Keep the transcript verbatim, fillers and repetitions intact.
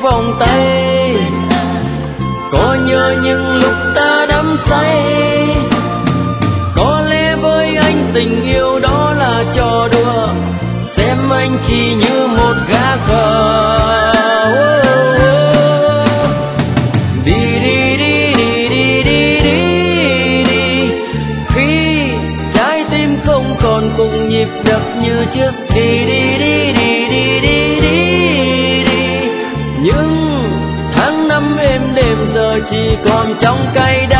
vòng tay. Có nhớ những lúc ta đắm say, có lẽ với anh tình yêu đó là trò đùa, xem anh chỉ như một gã khờ. Đi đi đi đi đi đi đi đi, khi trái tim không còn cùng nhịp đập như trước. Đi đi đi đi đi đi đi đi, những tháng năm êm đềm giờ chỉ còn trong cay đắng.